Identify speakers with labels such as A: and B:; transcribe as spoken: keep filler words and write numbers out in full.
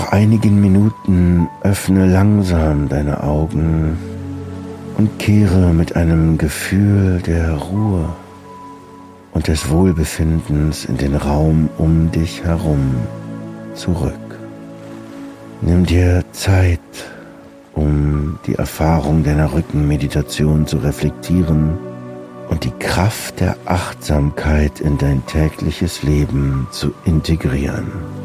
A: Nach einigen Minuten öffne langsam deine Augen und kehre mit einem Gefühl der Ruhe und des Wohlbefindens in den Raum um dich herum zurück. Nimm dir Zeit, um die Erfahrung deiner Rückenmeditation zu reflektieren und die Kraft der Achtsamkeit in dein tägliches Leben zu integrieren.